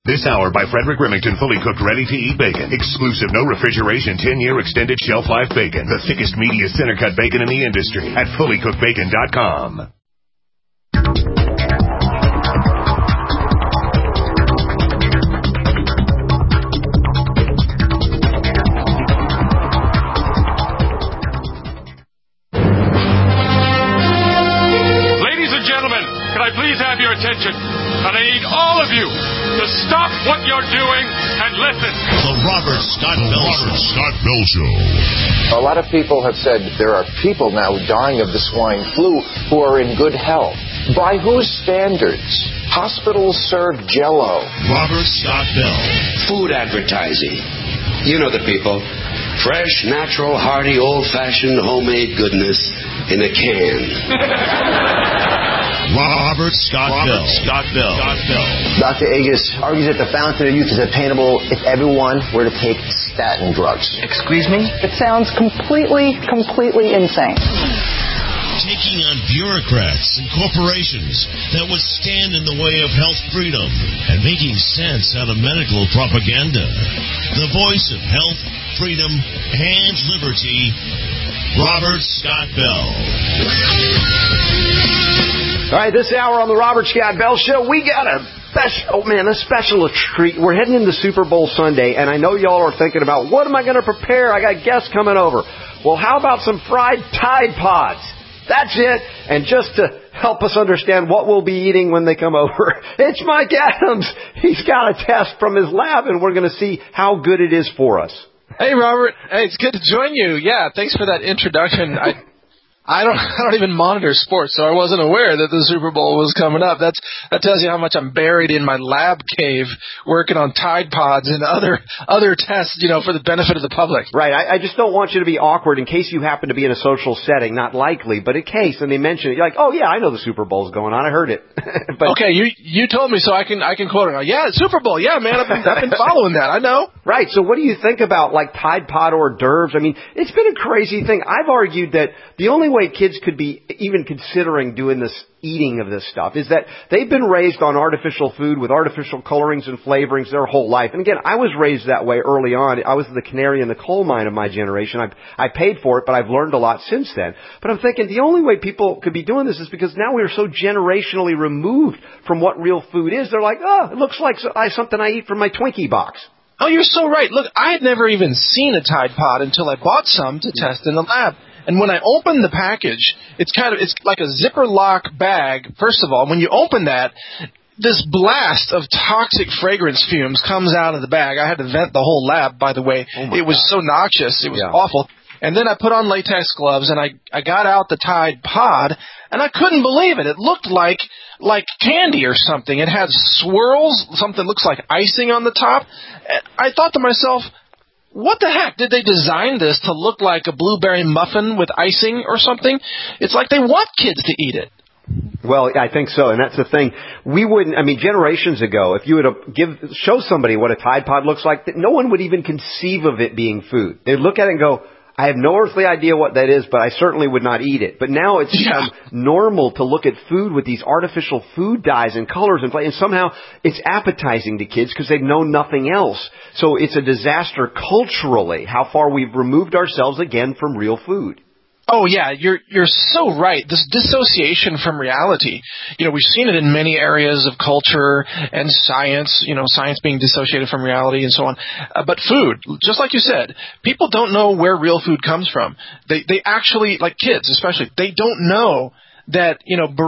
This hour by Frederick Remington, fully cooked, ready-to-eat bacon. Exclusive, no refrigeration, 10-year extended shelf life bacon. The thickest, meatiest center-cut bacon in the industry at fullycookedbacon.com. Ladies and gentlemen, can I please have your attention? And I need all of you to stop what you're doing and listen. The Robert Scott Bell Show. A lot of people have said there are people now dying of the swine flu who are in good health. By whose standards? Hospitals serve Jell-O. Robert Scott Bell. Food advertising. You know the people. Fresh, natural, hearty, old-fashioned, homemade goodness in a can. Robert Scott Bell. Dr. Agus argues that the fountain of youth is attainable if everyone were to take statin drugs. Excuse me? It sounds completely insane. Taking on bureaucrats and corporations that would stand in the way of health freedom and making sense out of medical propaganda. The voice of health, freedom, and liberty, Robert Scott Bell. All right, this hour on the Robert Scott Bell Show, we got a special treat. We're heading into Super Bowl Sunday, and I know y'all are thinking about, what am I going to prepare? I got guests coming over. Well, how about some fried Tide Pods? That's it. And just to help us understand what we'll be eating when they come over, it's Mike Adams. He's got a test from his lab, and we're going to see how good it is for us. Hey, Robert. Hey, it's good to join you. Yeah, thanks for that introduction. I don't even monitor sports, so I wasn't aware that the Super Bowl was coming up. That tells you how much I'm buried in my lab cave working on Tide Pods and other tests, for the benefit of the public. Right. I just don't want you to be awkward in case you happen to be in a social setting, not likely, but in case, and they mention it, you're like, oh yeah, I know the Super Bowl's going on. I heard it. But, okay, you told me, so I can quote it. Yeah, Super Bowl. Yeah, man, I've been following that. I know. Right. So what do you think about like Tide Pod hors d'oeuvres? I mean, it's been a crazy thing. I've argued that the only way kids could be even considering doing this eating of this stuff is that they've been raised on artificial food with artificial colorings and flavorings their whole life. And again, I was raised that way early on. I was the canary in the coal mine of my generation. I paid for it, but I've learned a lot since then. But I'm thinking the only way people could be doing this is because now we're so generationally removed from what real food is. They're like, oh, it looks like something I eat from my Twinkie box. Oh, you're so right. Look, I had never even seen a Tide Pod until I bought some to test in the lab. And when I opened the package, it's like a zipper lock bag. First of all, when you open that, this blast of toxic fragrance fumes comes out of the bag. I had to vent the whole lab, by the way. It was so noxious. It was awful. And then I put on latex gloves, and I got out the Tide Pod, and I couldn't believe it. It looked like candy or something. It had swirls, something looks like icing on the top. I thought to myself, what the heck? Did they design this to look like a blueberry muffin with icing or something? It's like they want kids to eat it. Well, I think so, and that's the thing. Generations ago, if you were to show somebody what a Tide Pod looks like, no one would even conceive of it being food. They'd look at it and go, I have no earthly idea what that is, but I certainly would not eat it. But now it's become normal to look at food with these artificial food dyes and colors and somehow it's appetizing to kids because they've known nothing else. So it's a disaster culturally how far we've removed ourselves again from real food. Oh, yeah, you're so right. This dissociation from reality, we've seen it in many areas of culture and science, science being dissociated from reality and so on. But food, just like you said, people don't know where real food comes from. They actually, like kids especially, they don't know that,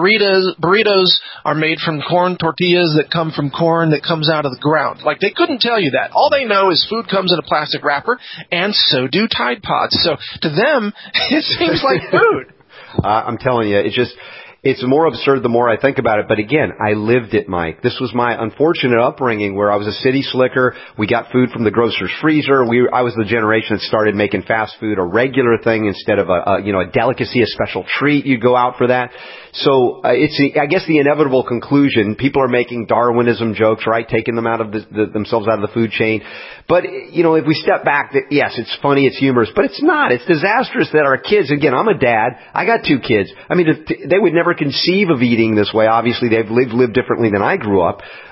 burritos are made from corn tortillas that come from corn that comes out of the ground. Like, they couldn't tell you that. All they know is food comes in a plastic wrapper, and so do Tide Pods. So, to them, it seems like food. I'm telling you, it's more absurd the more I think about it. But again, I lived it, Mike. This was my unfortunate upbringing where I was a city slicker. We got food from the grocer's freezer. I was the generation that started making fast food a regular thing instead of a delicacy, a special treat. You'd go out for that. So I guess the inevitable conclusion, people are making Darwinism jokes, right? Taking them out of themselves out of the food chain. But, if we step back, yes, it's funny, it's humorous, but it's not. It's disastrous that our kids, again, I'm a dad. I got 2 kids. They would never conceive of eating this way. Obviously, they've lived differently than I grew up.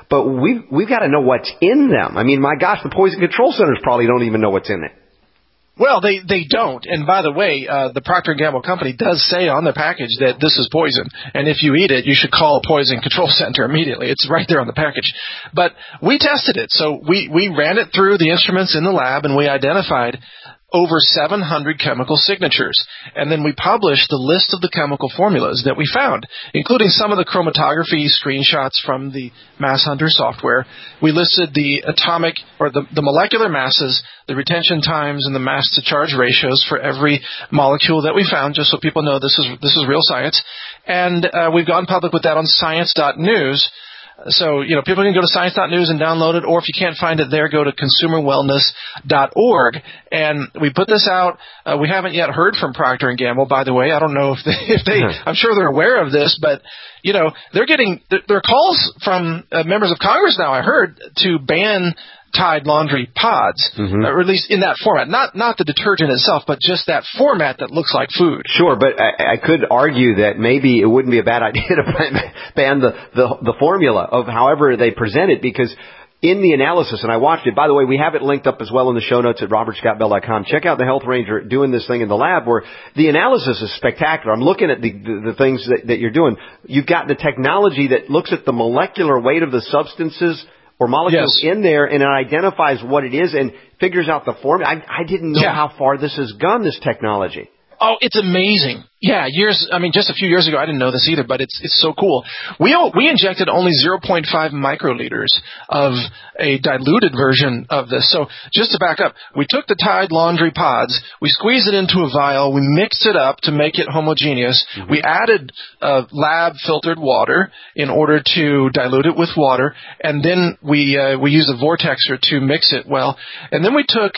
but we've got to know what's in them. I mean, my gosh, the poison control centers probably don't even know what's in it. Well, they don't. And by the way, the Procter & Gamble company does say on their package that this is poison. And if you eat it, you should call a poison control center immediately. It's right there on the package. But we tested it. So we ran it through the instruments in the lab, and we identified over 700 chemical signatures. And then we published the list of the chemical formulas that we found, including some of the chromatography screenshots from the Mass Hunter software. We listed the atomic or the molecular masses, the retention times, and the mass to charge ratios for every molecule that we found, just so people know this is real science. And we've gone public with that on science.news. So, people can go to science.news and download it, or if you can't find it there, go to consumerwellness.org. And we put this out. We haven't yet heard from Procter & Gamble, by the way. I don't know if they I'm sure they're aware of this, but, they're getting, there are calls from members of Congress now, I heard, to ban Tide laundry pods, or at least in that format. Not the detergent itself, but just that format that looks like food. Sure, but I could argue that maybe it wouldn't be a bad idea to ban the formula of however they present it, because in the analysis, and I watched it, by the way, we have it linked up as well in the show notes at robertscottbell.com. Check out the Health Ranger doing this thing in the lab, where the analysis is spectacular. I'm looking at the things that you're doing. You've got the technology that looks at the molecular weight of the substances or molecules in there, and it identifies what it is and figures out the formula. I didn't know how far this has gone, this technology. Oh, it's amazing. Yeah, just a few years ago, I didn't know this either, but it's so cool. We injected only 0.5 microliters of a diluted version of this. So just to back up, we took the Tide laundry pods, we squeezed it into a vial, we mixed it up to make it homogeneous. We added lab filtered water in order to dilute it with water, and then we used a vortexer to mix it well. And then we took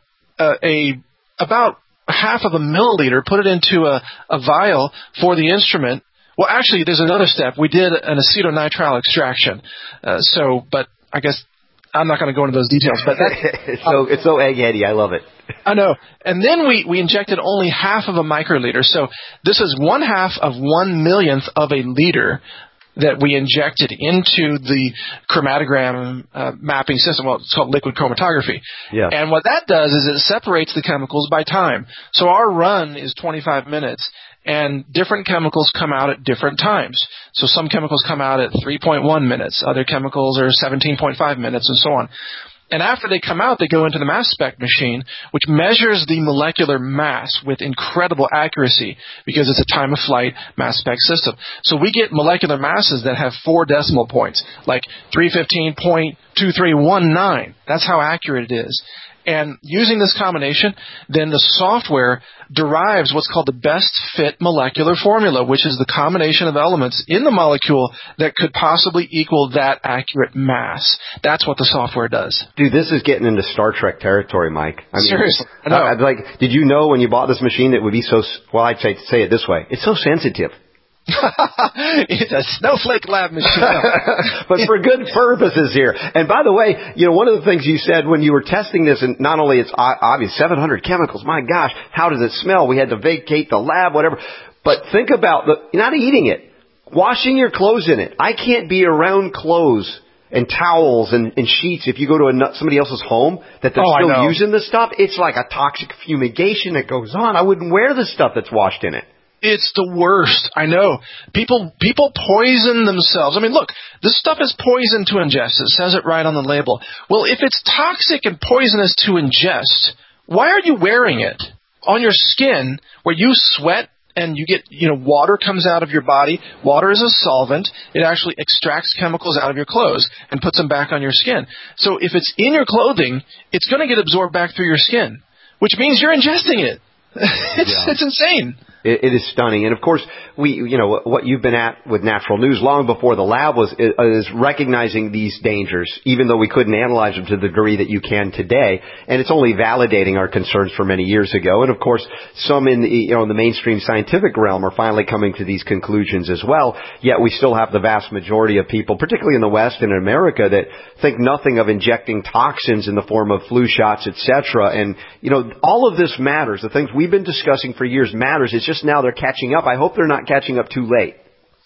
about half of a milliliter, put it into a vial for the instrument. Well, actually, there's another step. We did an acetonitrile extraction. But I guess I'm not going to go into those details. But it's so eggheady. I love it. I know. And then we injected only half of a microliter. So this is 1/2 of 1/1,000,000th of a liter that we injected into the chromatogram mapping system. Well, it's called liquid chromatography. Yeah. And what that does is it separates the chemicals by time. So our run is 25 minutes, and different chemicals come out at different times. So some chemicals come out at 3.1 minutes. Other chemicals are 17.5 minutes, and so on. And after they come out, they go into the mass spec machine, which measures the molecular mass with incredible accuracy because it's a time-of-flight mass spec system. So we get molecular masses that have 4 decimal points, like 315.2319. That's how accurate it is. And using this combination, then the software derives what's called the best fit molecular formula, which is the combination of elements in the molecule that could possibly equal that accurate mass. That's what the software does. Dude, this is getting into Star Trek territory, Mike. I mean, seriously. I know. Did you know when you bought this machine that it would be so, well, I'd say it this way, it's so sensitive. It's a snowflake lab machine. But for good purposes here. And by the way, one of the things you said when you were testing this, and not only it's obvious, 700 chemicals, my gosh, how does it smell? We had to vacate the lab, whatever. But think about not eating it, washing your clothes in it. I can't be around clothes and towels and sheets if you go to somebody else's home that they're still using this stuff. It's like a toxic fumigation that goes on. I wouldn't wear the stuff that's washed in it. It's the worst. I know. People poison themselves. I mean, look, this stuff is poison to ingest. It says it right on the label. Well, if it's toxic and poisonous to ingest, why are you wearing it on your skin where you sweat and you get, water comes out of your body? Water is a solvent. It actually extracts chemicals out of your clothes and puts them back on your skin. So if it's in your clothing, it's going to get absorbed back through your skin, which means you're ingesting it. It's insane. It is stunning. And of course, what you've been at with Natural News long before the lab is recognizing these dangers, even though we couldn't analyze them to the degree that you can today. And it's only validating our concerns from many years ago. And of course, some in the mainstream scientific realm are finally coming to these conclusions as well. Yet we still have the vast majority of people, particularly in the West and in America, that think nothing of injecting toxins in the form of flu shots, etc. And, all of this matters. The things we've been discussing for years matters. It's just now they're catching up. I hope they're not catching up too late.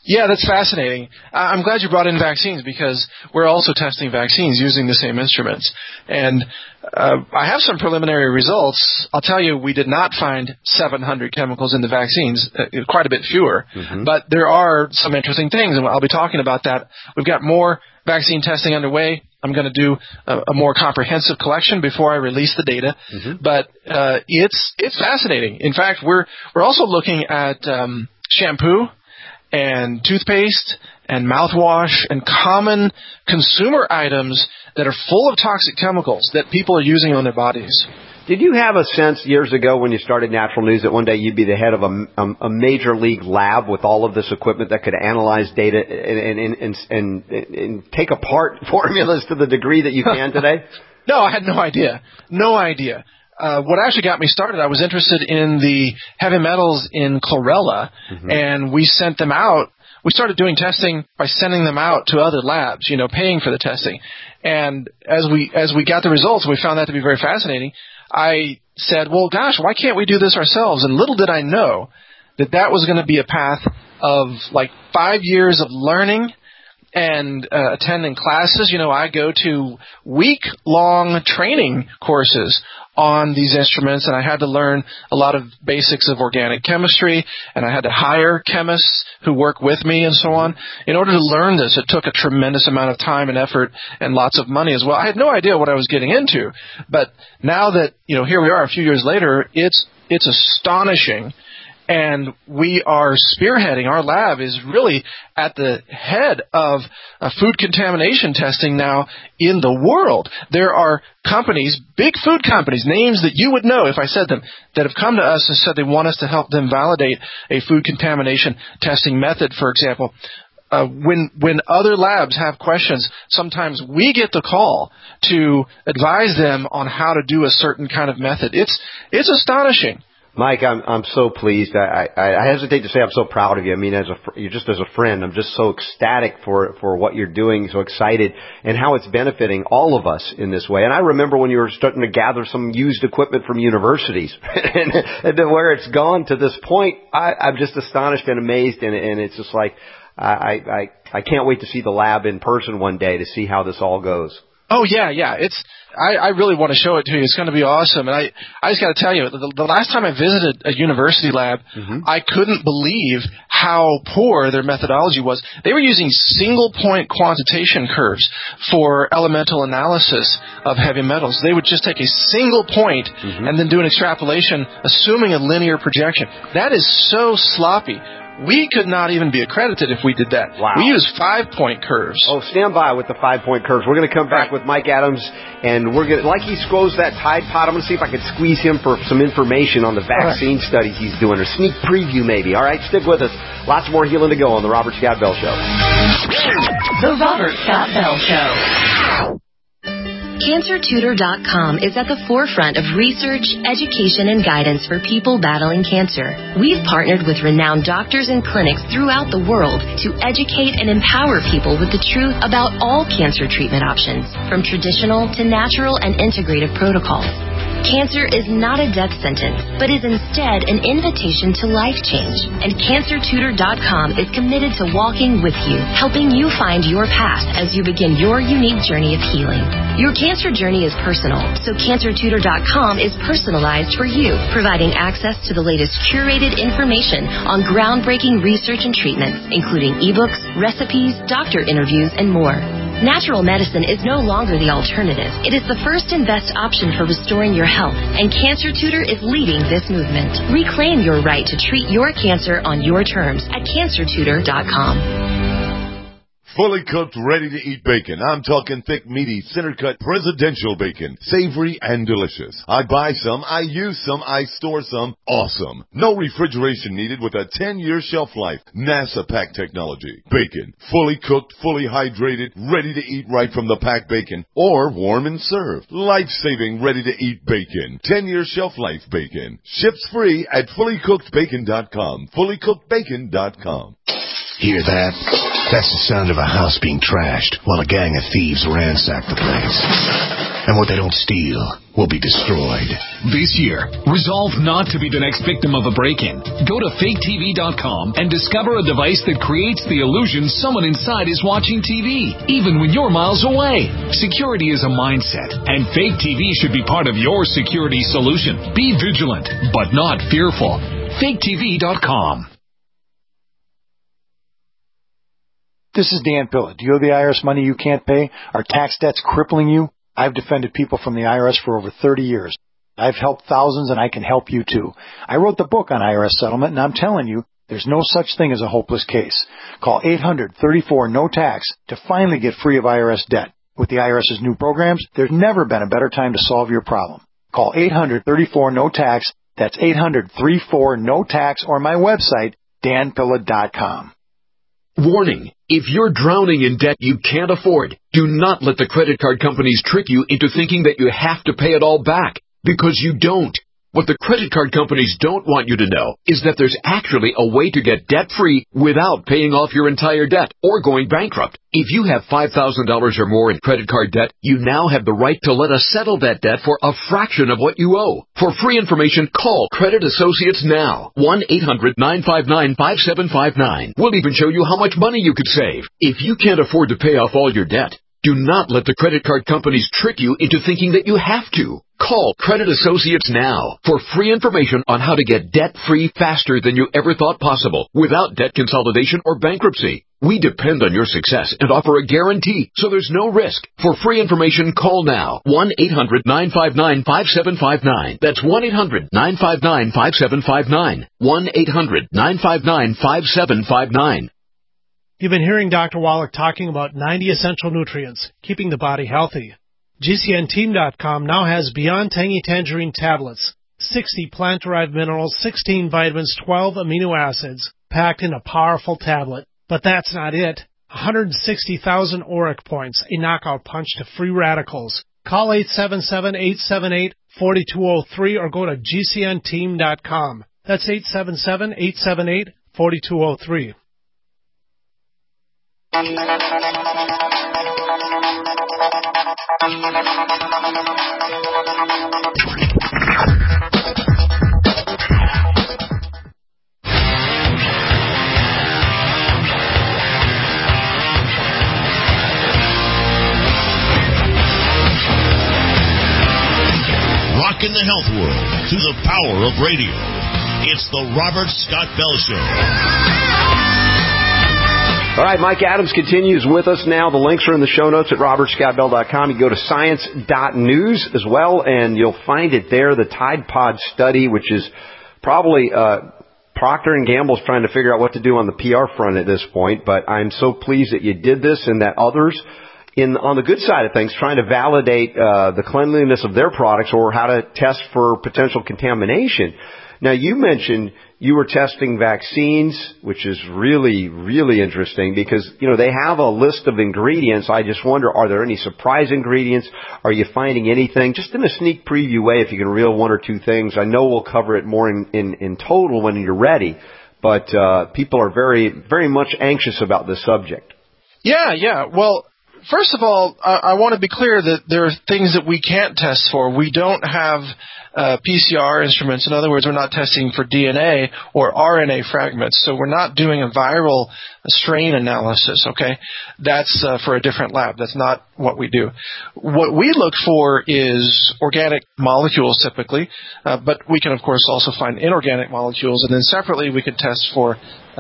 Yeah, that's fascinating. I'm glad you brought in vaccines because we're also testing vaccines using the same instruments. And I have some preliminary results. I'll tell you, we did not find 700 chemicals in the vaccines, quite a bit fewer. Mm-hmm. But there are some interesting things, and I'll be talking about that. We've got more vaccine testing underway. I'm going to do a more comprehensive collection before I release the data. Mm-hmm. But it's fascinating. In fact, we're also looking at shampoo and toothpaste and mouthwash and common consumer items that are full of toxic chemicals that people are using on their bodies. Did you have a sense years ago when you started Natural News that one day you'd be the head of a major league lab with all of this equipment that could analyze data and take apart formulas to the degree that you can today? No, I had no idea. No idea. What actually got me started, I was interested in the heavy metals in chlorella, mm-hmm. and we sent them out. We started doing testing by sending them out to other labs, paying for the testing. And as we got the results, we found that to be very fascinating. I said, well, gosh, why can't we do this ourselves? And little did I know that was going to be a path of like 5 years of learning and attending classes. I go to week-long training courses on these instruments, and I had to learn a lot of basics of organic chemistry, and I had to hire chemists who work with me and so on. In order to learn this, it took a tremendous amount of time and effort and lots of money as well. I had no idea what I was getting into, but now that, here we are a few years later, it's astonishing. And we are spearheading. Our lab is really at the head of food contamination testing now in the world. There are companies, big food companies, names that you would know if I said them, that have come to us and said they want us to help them validate a food contamination testing method, for example. When other labs have questions, sometimes we get the call to advise them on how to do a certain kind of method. It's astonishing. Mike, I'm so pleased. I hesitate to say I'm so proud of you. I mean, as a friend, I'm just so ecstatic for what you're doing, so excited, and how it's benefiting all of us in this way. And I remember when you were starting to gather some used equipment from universities, and where it's gone to this point, I'm just astonished and amazed, and it's just like I can't wait to see the lab in person one day to see how this all goes. Oh, yeah. I really want to show it to you. It's going to be awesome. And I just got to tell you, the last time I visited a university lab, mm-hmm. I couldn't believe how poor their methodology was. They were using single-point quantitation curves for elemental analysis of heavy metals. They would just take a single point mm-hmm. and then do an extrapolation, assuming a linear projection. That is so sloppy. We could not even be accredited if we did that. Wow. We use 5-point curves. Oh, stand by with the 5-point curves. We're going to come back with Mike Adams, and we're going to, like he scrolls that Tide Pod, I'm going to see if I can squeeze him for some information on the vaccine studies he's doing, or sneak preview maybe. All right, stick with us. Lots more healing to go on The Robert Scott Bell Show. The Robert Scott Bell Show. CancerTutor.com is at the forefront of research, education, and guidance for people battling cancer. We've partnered with renowned doctors and clinics throughout the world to educate and empower people with the truth about all cancer treatment options, from traditional to natural and integrative protocols. Cancer is not a death sentence, but is instead an invitation to life change. And CancerTutor.com is committed to walking with you, helping you find your path as you begin your unique journey of healing. Your cancer journey is personal, so CancerTutor.com is personalized for you, providing access to the latest curated information on groundbreaking research and treatments, including ebooks, recipes, doctor interviews, and more. Natural medicine is no longer the alternative. It is the first and best option for restoring your health, and Cancer Tutor is leading this movement. Reclaim your right to treat your cancer on your terms at CancerTutor.com. Fully cooked, ready-to-eat bacon. I'm talking thick, meaty, center-cut, presidential bacon. Savory and delicious. I buy some, I use some, I store some. Awesome. No refrigeration needed with a 10-year shelf life. NASA pack technology. Bacon. Fully cooked, fully hydrated, ready to eat right from the pack bacon. Or warm and served. Life-saving, ready-to-eat bacon. 10-year shelf life bacon. Ships free at fullycookedbacon.com. Fullycookedbacon.com. Hear that? That's the sound of a house being trashed while a gang of thieves ransack the place. and what they don't steal will be destroyed. This year, resolve not to be the next victim of a break-in. Go to faketv.com and discover a device that creates the illusion someone inside is watching TV, even when you're miles away. Security is a mindset, and Fake TV should be part of your security solution. Be vigilant, but not fearful. faketv.com. This is Dan Pilla. Do you owe the IRS money you can't pay? Are tax debts crippling you? I've defended people from the IRS for over 30 years. I've helped thousands, and I can help you too. I wrote the book on IRS settlement, and I'm telling you, there's no such thing as a hopeless case. Call 800-34-NO-TAX to finally get free of IRS debt. With the IRS's new programs, there's never been a better time to solve your problem. Call 800-34-NO-TAX. That's 800-34-NO-TAX, or my website, danpilla.com. Warning, if you're drowning in debt you can't afford, do not let the credit card companies trick you into thinking that you have to pay it all back, because you don't. What the credit card companies don't want you to know is that there's actually a way to get debt-free without paying off your entire debt or going bankrupt. If you have $5,000 or more in credit card debt, you now have the right to let us settle that debt for a fraction of what you owe. For free information, call Credit Associates now. 1-800-959-5759. We'll even show you how much money you could save. If you can't afford to pay off all your debt, do not let the credit card companies trick you into thinking that you have to. Call Credit Associates now for free information on how to get debt-free faster than you ever thought possible without debt consolidation or bankruptcy. We depend on your success and offer a guarantee, so there's no risk. For free information, call now. 1-800-959-5759. That's 1-800-959-5759. 1-800-959-5759. You've been hearing Dr. Wallach talking about 90 essential nutrients, keeping the body healthy. GCNteam.com now has Beyond Tangy Tangerine tablets, 60 plant-derived minerals, 16 vitamins, 12 amino acids, packed in a powerful tablet. But that's not it. 160,000 auric points, a knockout punch to free radicals. Call 877-878-4203 or go to GCNteam.com. That's 877-878-4203. Rockin' the health world through the power of radio. It's the Robert Scott Bell Show. All right, Mike Adams continues with us now. The links are in the show notes at robertscottbell.com. You go to science.news as well, and you'll find it there, the Tide Pod study, which is probably Procter & Gamble's trying to figure out what to do on the PR front at this point. But I'm so pleased that you did this and that others, on the good side of things, trying to validate the cleanliness of their products or how to test for potential contamination. Now, you mentioned you were testing vaccines, which is really, really interesting because, they have a list of ingredients. I just wonder, are there any surprise ingredients? Are you finding anything? Just in a sneak preview way, if you can reel one or two things. I know we'll cover it more in total when you're ready, but people are very, very much anxious about this subject. Yeah. Well, first of all, I want to be clear that there are things that we can't test for. We don't have PCR instruments. In other words, we're not testing for DNA or RNA fragments. So we're not doing a viral strain analysis, okay? That's for a different lab. That's not what we do. What we look for is organic molecules typically, but we can, of course, also find inorganic molecules. And then separately, we can test for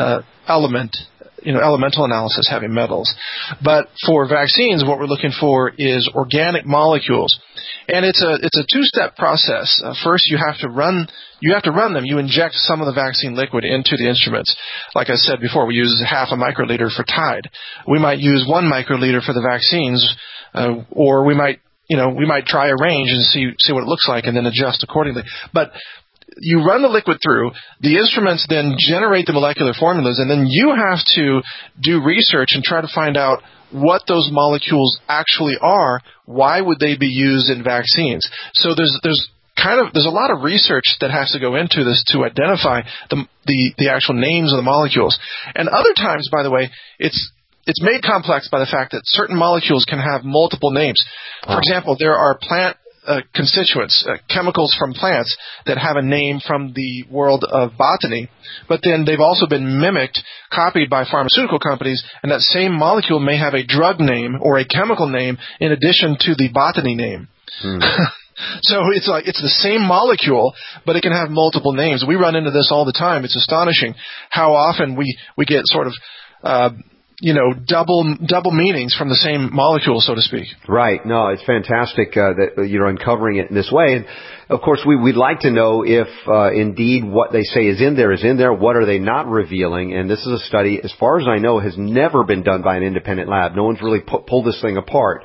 elemental analysis, heavy metals. But for vaccines, what we're looking for is organic molecules. And it's a two-step process. First, you have to run them. You inject some of the vaccine liquid into the instruments. Like I said before, we use half a microliter for Tide. We might use 1 microliter for the vaccines, or we might try a range and see what it looks like and then adjust accordingly. But you run the liquid through, the instruments then generate the molecular formulas, and then you have to do research and try to find out what those molecules actually are. Why would they be used in vaccines? So there's a lot of research that has to go into this to identify the actual names of the molecules. And other times, by the way, it's it's made complex by the fact that certain molecules can have multiple names. For example, there are plant constituents, chemicals from plants that have a name from the world of botany, but then they've also been mimicked, copied by pharmaceutical companies, and that same molecule may have a drug name or a chemical name in addition to the botany name. So it's the same molecule, but it can have multiple names. We run into this all the time. It's astonishing how often we get sort of double meanings from the same molecule, so to speak. Right. No, it's fantastic that you're uncovering it in this way. And of course, we'd like to know if indeed what they say is in there. What are they not revealing? And this is a study, as far as I know, has never been done by an independent lab. No one's really pulled this thing apart.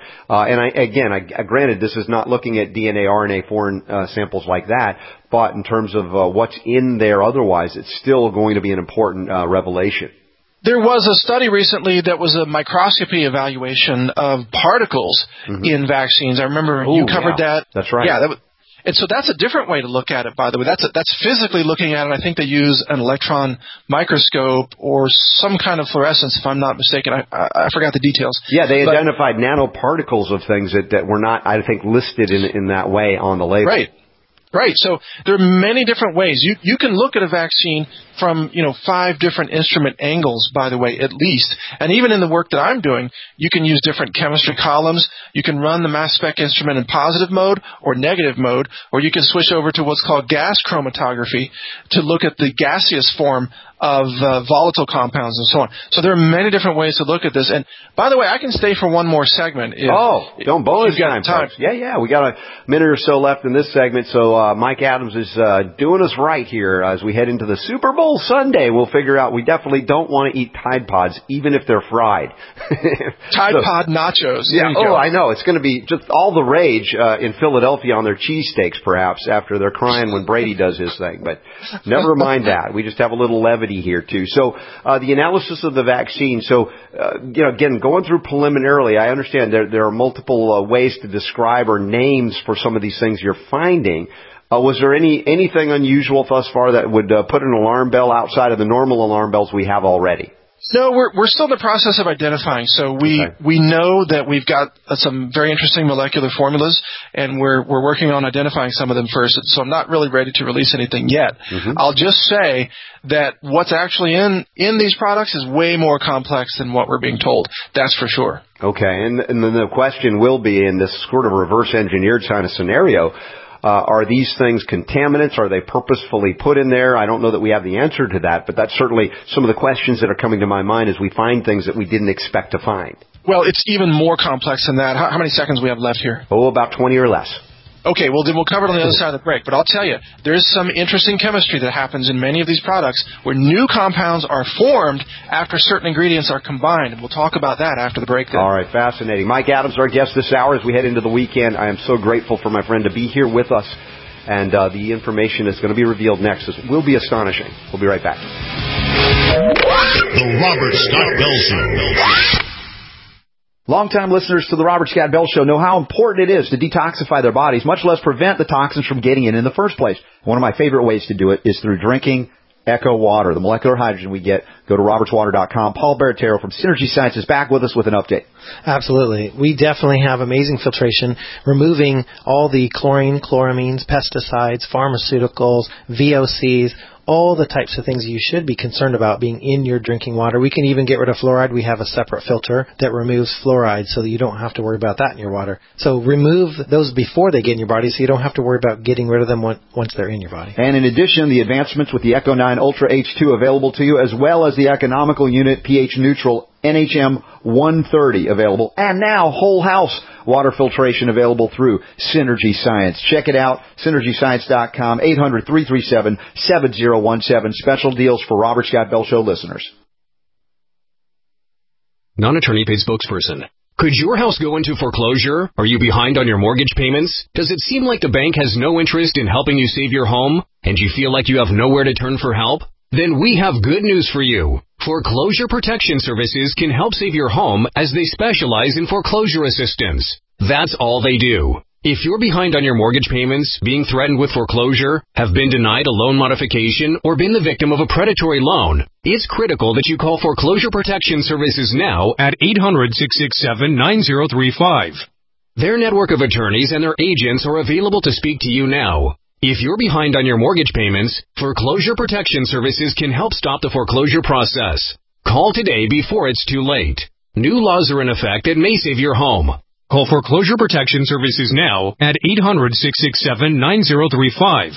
And granted, this is not looking at DNA, RNA, foreign samples like that. But in terms of what's in there otherwise, it's still going to be an important revelation. There was a study recently that was a microscopy evaluation of particles in vaccines. I remember you covered that. That's right. Yeah, and so that's a different way to look at it, by the way. That's physically looking at it. I think they use an electron microscope or some kind of fluorescence, if I'm not mistaken. I forgot the details. Yeah, they identified nanoparticles of things that were not, I think, listed in that way on the label. Right. So there are many different ways. You can look at a vaccine from, 5 different instrument angles, by the way, at least. And even in the work that I'm doing, you can use different chemistry columns. You can run the mass spec instrument in positive mode or negative mode, or you can switch over to what's called gas chromatography to look at the gaseous form of volatile compounds and so on. So there are many different ways to look at this. And by the way, I can stay for one more segment. Don't bonus time. Yeah. We got a minute or so left in this segment. So Mike Adams is doing us right here as we head into the Super Bowl Sunday. We'll figure out we definitely don't want to eat Tide Pods, even if they're fried. Tide Pod nachos. Yeah. I know. It's going to be just all the rage in Philadelphia on their cheesesteaks, perhaps, after they're crying when Brady does his thing. But never mind that. We just have a little levity here, too. So the analysis of the vaccine. So, again, going through preliminarily, I understand there are multiple ways to describe or names for some of these things you're finding. Was there anything unusual thus far that would put an alarm bell outside of the normal alarm bells we have already? No, we're still in the process of identifying. So we know that we've got some very interesting molecular formulas, and we're working on identifying some of them first. So I'm not really ready to release anything yet. I'll just say that what's actually in these products is way more complex than what we're being told. That's for sure. Okay, and then the question will be, in this sort of reverse engineered kind of scenario, are these things contaminants? Are they purposefully put in there? I don't know that we have the answer to that, but that's certainly some of the questions that are coming to my mind as we find things that we didn't expect to find. Well, it's even more complex than that. How many seconds we have left here? About 20 or less. Okay, well, then we'll cover it on the other side of the break. But I'll tell you, there's some interesting chemistry that happens in many of these products where new compounds are formed after certain ingredients are combined. And we'll talk about that after the break then. All right, fascinating. Mike Adams, our guest this hour as we head into the weekend. I am so grateful for my friend to be here with us. And the information that's going to be revealed next will be astonishing. We'll be right back. The Robert Scott Bell Show. Longtime listeners to the Robert Scott Bell Show know how important it is to detoxify their bodies, much less prevent the toxins from getting in the first place. One of my favorite ways to do it is through drinking Echo Water, the molecular hydrogen we get. Go to robertswater.com. Paul Baratero from Synergy Science is back with us with an update. Absolutely. We definitely have amazing filtration, removing all the chlorine, chloramines, pesticides, pharmaceuticals, VOCs, all the types of things you should be concerned about being in your drinking water. We can even get rid of fluoride. We have a separate filter that removes fluoride so that you don't have to worry about that in your water. So remove those before they get in your body so you don't have to worry about getting rid of them once they're in your body. And in addition, the advancements with the Echo 9 Ultra H2 available to you, as well as the economical unit pH neutral NHM 130 available. And now whole house water filtration available through Synergy Science. Check it out, synergyscience.com, 800-337-7017. Special deals for Robert Scott Bell Show listeners. Non-attorney paid spokesperson. Could your house go into foreclosure? Are you behind on your mortgage payments? Does it seem like the bank has no interest in helping you save your home? And you feel like you have nowhere to turn for help? Then we have good news for you. Foreclosure Protection Services can help save your home as they specialize in foreclosure assistance. That's all they do. If you're behind on your mortgage payments, being threatened with foreclosure, have been denied a loan modification, or been the victim of a predatory loan, it's critical that you call Foreclosure Protection Services now at 800-667-9035. Their network of attorneys and their agents are available to speak to you now. If you're behind on your mortgage payments, Foreclosure Protection Services can help stop the foreclosure process. Call today before it's too late. New laws are in effect that may save your home. Call Foreclosure Protection Services now at 800-667-9035.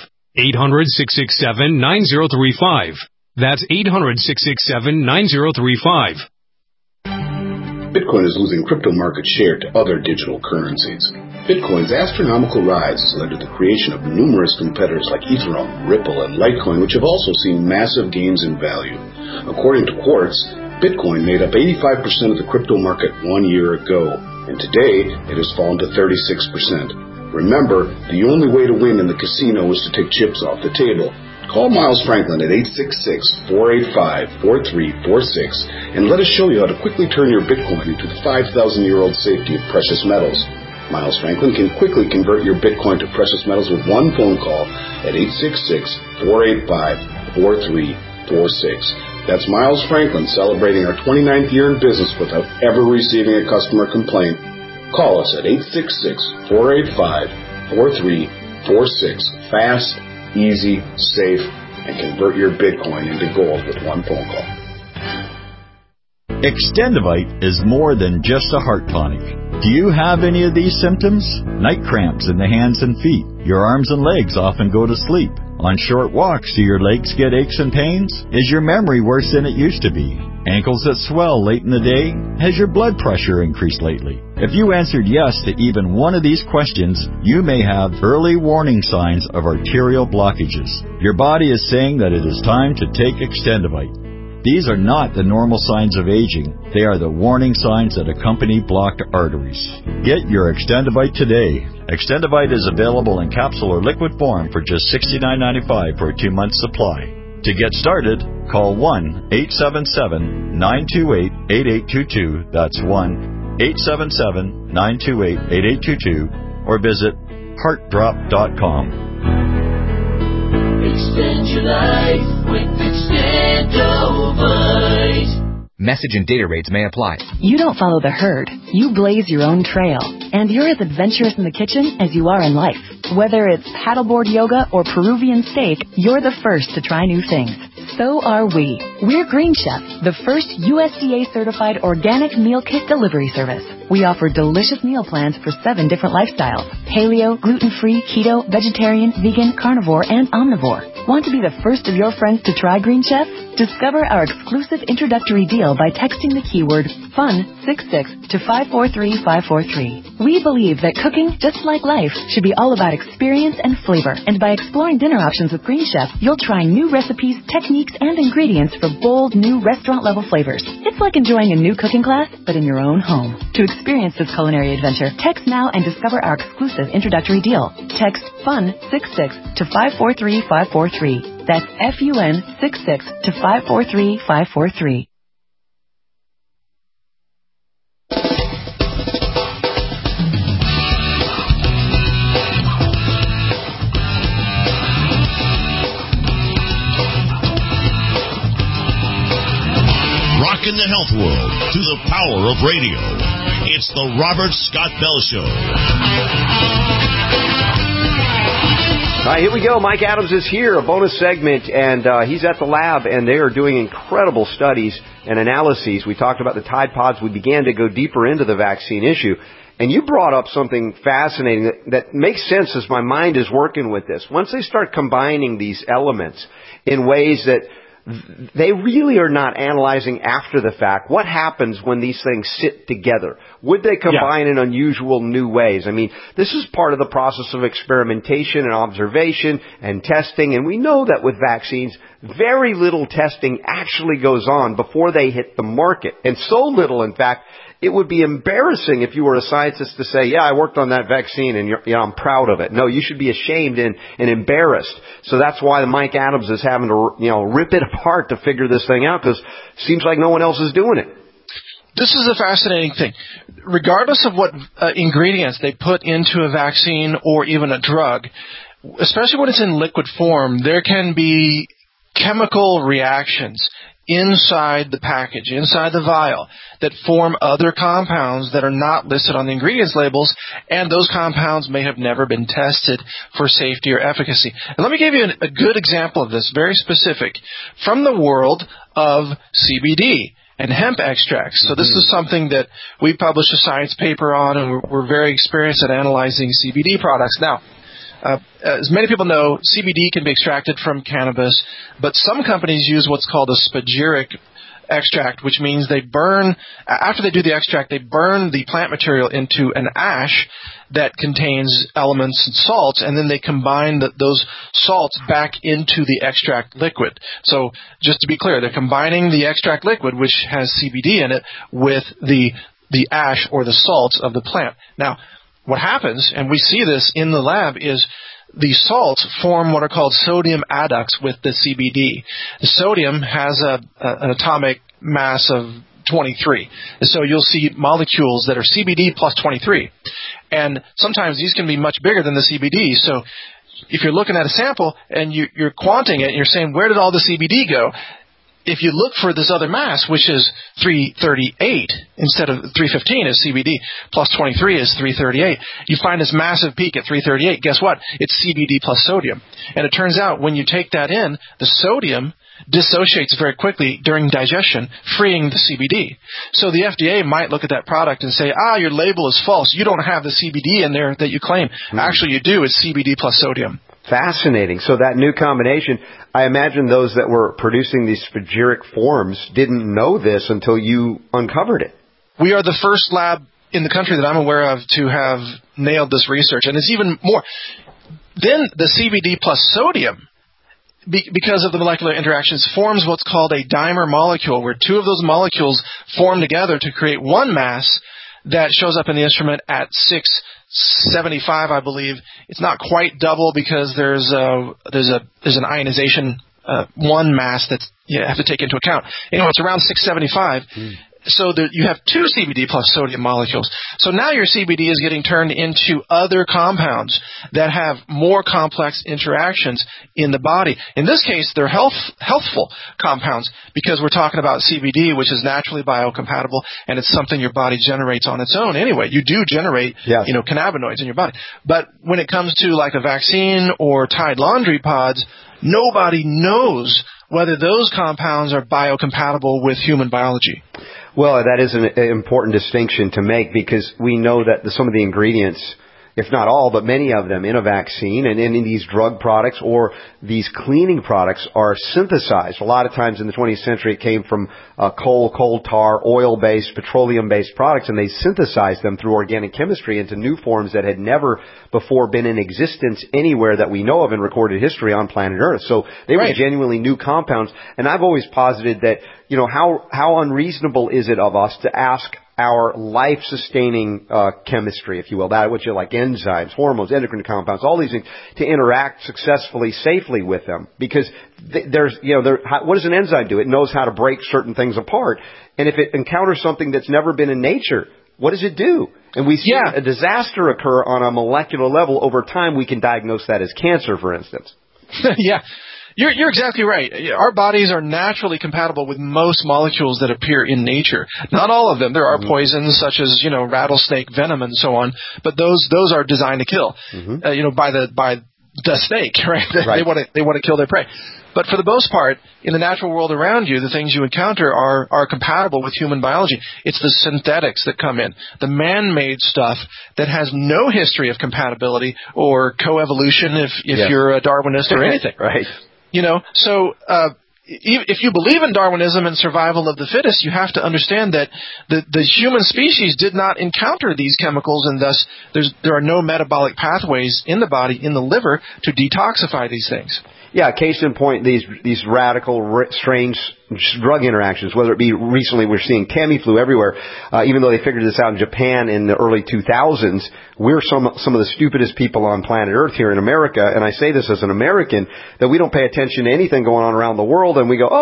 800-667-9035. That's 800-667-9035. Bitcoin is losing crypto market share to other digital currencies. Bitcoin's astronomical rise has led to the creation of numerous competitors like Ethereum, Ripple, and Litecoin, which have also seen massive gains in value. According to Quartz, Bitcoin made up 85% of the crypto market 1 year ago, and today it has fallen to 36%. Remember, the only way to win in the casino is to take chips off the table. Call Miles Franklin at 866-485-4346 and let us show you how to quickly turn your Bitcoin into the 5,000-year-old safety of precious metals. Miles Franklin can quickly convert your Bitcoin to precious metals with one phone call at 866-485-4346. That's Miles Franklin celebrating our 29th year in business without ever receiving a customer complaint. Call us at 866-485-4346. Fast, easy, safe, and convert your Bitcoin into gold with one phone call. Extendivite is more than just a heart tonic. Do you have any of these symptoms? Night cramps in the hands and feet. Your arms and legs often go to sleep. On short walks, do your legs get aches and pains? Is your memory worse than it used to be? Ankles that swell late in the day? Has your blood pressure increased lately? If you answered yes to even one of these questions, you may have early warning signs of arterial blockages. Your body is saying that it is time to take Extendivite. These are not the normal signs of aging. They are the warning signs that accompany blocked arteries. Get your Extendivite today. Extendivite is available in capsule or liquid form for just $69.95 for a 2-month supply. To get started, call 1-877-928-8822. That's 1-877-928-8822. Or visit heartdrop.com. Extend your life with Extendivite. Message and data rates may apply. You don't follow the herd. You blaze your own trail. And you're as adventurous in the kitchen as you are in life. Whether it's paddleboard yoga or Peruvian steak, you're the first to try new things. So are we. We're Green Chef, the first USDA-certified organic meal kit delivery service. We offer delicious meal plans for 7 different lifestyles: paleo, gluten-free, keto, vegetarian, vegan, carnivore, and omnivore. Want to be the first of your friends to try Green Chef? Discover our exclusive introductory deal by texting the keyword FUN66 to 543-543. We believe that cooking, just like life, should be all about experience and flavor. And by exploring dinner options with Green Chef, you'll try new recipes, techniques, and ingredients for bold, new restaurant-level flavors. It's like enjoying a new cooking class, but in your own home. To experience this culinary adventure, text now and discover our exclusive introductory deal. Text FUN66 to 543-543. That's FUN66 to 543-543. Rockin' the health world through the power of radio. It's the Robert Scott Bell Show. All right, here we go. Mike Adams is here, a bonus segment, and he's at the lab, and they are doing incredible studies and analyses. We talked about the Tide Pods. We began to go deeper into the vaccine issue. And you brought up something fascinating that makes sense as my mind is working with this. Once they start combining these elements in ways that they really are not analyzing after the fact, what happens when these things sit together? Would they combine in unusual new ways? I mean, this is part of the process of experimentation and observation and testing, and we know that with vaccines, very little testing actually goes on before they hit the market. And so little, in fact, it would be embarrassing if you were a scientist to say, yeah, I worked on that vaccine and I'm proud of it. No, you should be ashamed and embarrassed. So that's why Mike Adams is having to, rip it apart to figure this thing out, because it seems like no one else is doing it. This is a fascinating thing. Regardless of what ingredients they put into a vaccine or even a drug, especially when it's in liquid form, there can be chemical reactions inside the package, inside the vial, that form other compounds that are not listed on the ingredients labels, and those compounds may have never been tested for safety or efficacy. And let me give you a good example of this, very specific, from the world of CBD and hemp extracts. So this is something that we published a science paper on, and we're very experienced at analyzing CBD products. Now, as many people know, CBD can be extracted from cannabis, but some companies use what's called a spagyric extract, which means they burn, after they do the extract, they burn the plant material into an ash that contains elements and salts, and then they combine those salts back into the extract liquid. So just to be clear, they're combining the extract liquid, which has CBD in it, with the ash or the salts of the plant. Now, what happens, and we see this in the lab, is the salts form what are called sodium adducts with the CBD. The sodium has an atomic mass of 23. And so you'll see molecules that are CBD plus 23. And sometimes these can be much bigger than the CBD. So if you're looking at a sample and you're quanting it and you're saying, where did all the CBD go? If you look for this other mass, which is 338 instead of 315 is CBD, plus 23 is 338, you find this massive peak at 338. Guess what? It's CBD plus sodium. And it turns out when you take that in, the sodium dissociates very quickly during digestion, freeing the CBD. So the FDA might look at that product and say, your label is false. You don't have the CBD in there that you claim. Actually, you do. It's CBD plus sodium. Fascinating. So that new combination, I imagine those that were producing these spagyric forms didn't know this until you uncovered it. We are the first lab in the country that I'm aware of to have nailed this research. And it's even more. Then the CBD plus sodium, because of the molecular interactions, forms what's called a dimer molecule, where two of those molecules form together to create one mass that shows up in the instrument at 675, I believe. It's not quite double because there's an ionization one mass that you have to take into account. It's around 675. So you have two CBD plus sodium molecules. So now your CBD is getting turned into other compounds that have more complex interactions in the body. In this case, they're healthful compounds because we're talking about CBD, which is naturally biocompatible, and it's something your body generates on its own anyway. You do generate, cannabinoids in your body. But when it comes to like a vaccine or Tide laundry pods, nobody knows whether those compounds are biocompatible with human biology. Well, that is an important distinction to make because we know that some of the ingredients, if not all, but many of them in a vaccine and in these drug products or these cleaning products are synthesized. A lot of times in the 20th century it came from coal tar, oil-based, petroleum-based products, and they synthesized them through organic chemistry into new forms that had never before been in existence anywhere that we know of in recorded history on planet Earth. So they were genuinely new compounds. And I've always posited that, how unreasonable is it of us to ask our life-sustaining chemistry, if you will, that which are like enzymes, hormones, endocrine compounds, all these things, to interact successfully, safely with them. Because what does an enzyme do? It knows how to break certain things apart. And if it encounters something that's never been in nature, what does it do? And we see a disaster occur on a molecular level. Over time, we can diagnose that as cancer, for instance. Yeah. You're exactly right. Our bodies are naturally compatible with most molecules that appear in nature. Not all of them. There are poisons such as, rattlesnake venom and so on, but those are designed to kill, by the snake, right? They want to kill their prey. But for the most part, in the natural world around you, the things you encounter are compatible with human biology. It's the synthetics that come in, the man-made stuff that has no history of compatibility or coevolution if you're a Darwinist or anything. Right. So if you believe in Darwinism and survival of the fittest, you have to understand that the human species did not encounter these chemicals, and thus there are no metabolic pathways in the body, in the liver, to detoxify these things. Yeah, case in point, these radical, strange drug interactions, whether it be recently we're seeing Tamiflu everywhere, even though they figured this out in Japan in the early 2000s, we're some of the stupidest people on planet Earth here in America, and I say this as an American, that we don't pay attention to anything going on around the world, and we go,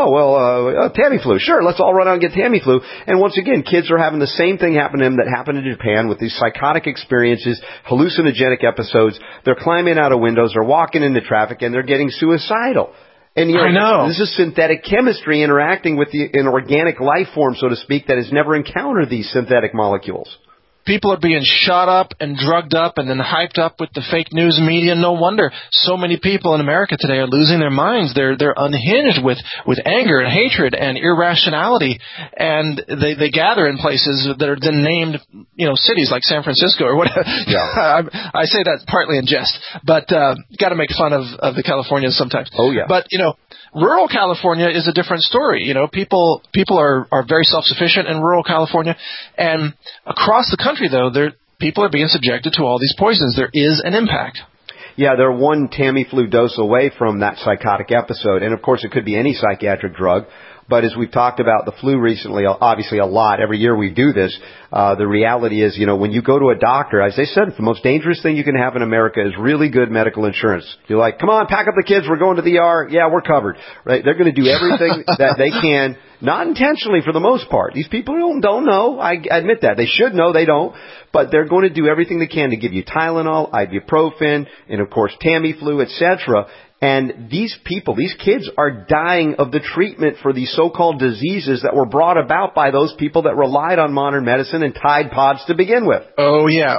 Tamiflu, sure, let's all run out and get Tamiflu. And once again, kids are having the same thing happen to them that happened in Japan with these psychotic experiences, hallucinogenic episodes. They're climbing out of windows, they're walking into traffic, and they're getting suicidal. And I know. This is synthetic chemistry interacting with an organic life form, so to speak, that has never encountered these synthetic molecules. People are being shot up and drugged up and then hyped up with the fake news media. No wonder so many people in America today are losing their minds. They're unhinged with anger and hatred and irrationality, and they gather in places that are then named, cities like San Francisco or whatever. Yeah. I say that partly in jest, but got to make fun of the Californians sometimes. Oh yeah. But rural California is a different story. People are very self-sufficient in rural California, and across the country, though, people are being subjected to all these poisons. There is an impact. Yeah, they're one Tamiflu dose away from that psychotic episode, and of course it could be any psychiatric drug. But as we've talked about the flu recently, obviously a lot, every year we do this, the reality is, when you go to a doctor, as they said, the most dangerous thing you can have in America is really good medical insurance. You're like, come on, pack up the kids, we're going to the ER, yeah, we're covered. Right? They're going to do everything that they can, not intentionally for the most part. These people don't know, I admit that. They should know, they don't. But they're going to do everything they can to give you Tylenol, ibuprofen, and of course Tamiflu, etc. And these kids are dying of the treatment for these so-called diseases that were brought about by those people that relied on modern medicine and Tide Pods to begin with. Oh, yeah.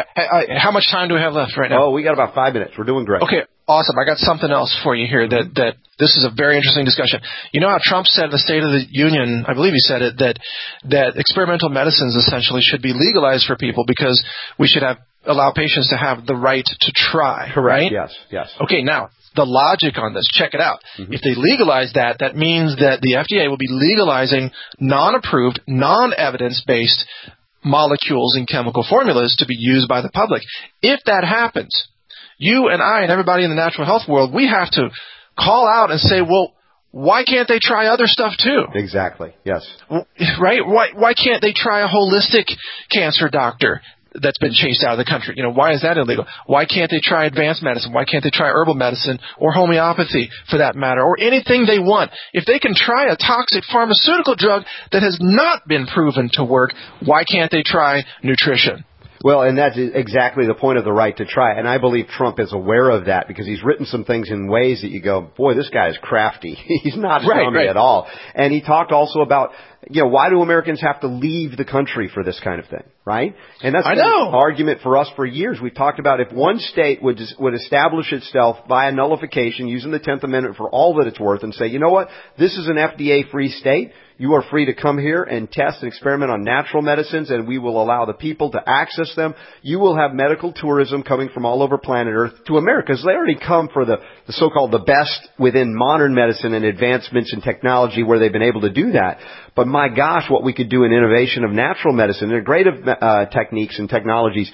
How much time do we have left right now? Oh, we got about 5 minutes. We're doing great. Okay, awesome. I got something else for you here that this is a very interesting discussion. You know how Trump said in the State of the Union, I believe he said it, that experimental medicines essentially should be legalized for people because we should allow patients to have the right to try. Correct, right? Yes. Okay, now, the logic on this, check it out. Mm-hmm. If they legalize that means that the FDA will be legalizing non-approved, non-evidence-based molecules and chemical formulas to be used by the public. If that happens, you and I and everybody in the natural health world, we have to call out and say, well, why can't they try other stuff too? Exactly, yes. Right? Why can't they try a holistic cancer doctor that's been chased out of the country? Why is that illegal? Why can't they try advanced medicine? Why can't they try herbal medicine or homeopathy for that matter, or anything they want? If they can try a toxic pharmaceutical drug that has not been proven to work, why can't they try nutrition? Well, and that's exactly the point of the right to try. And I believe Trump is aware of that because he's written some things in ways that you go, boy, this guy is crafty. He's not dummy at all. And he talked also about, why do Americans have to leave the country for this kind of thing, right? And that's been an argument for us for years. We've talked about if one state would establish itself via nullification using the 10th Amendment for all that it's worth and say, you know what, this is an FDA-free state. You are free to come here and test and experiment on natural medicines, and we will allow the people to access them. You will have medical tourism coming from all over planet Earth to America, because they already come for the so-called the best within modern medicine and advancements in technology where they've been able to do that. But my gosh, what we could do in innovation of natural medicine, integrative techniques and technologies,